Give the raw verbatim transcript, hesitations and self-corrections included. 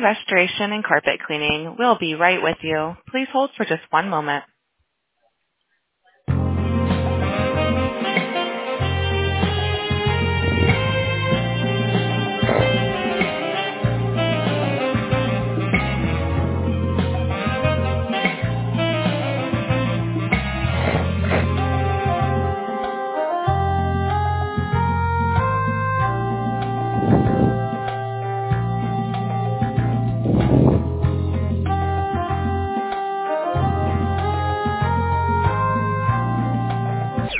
Restoration and Carpet Cleaning will be right with you. Please hold for just one moment.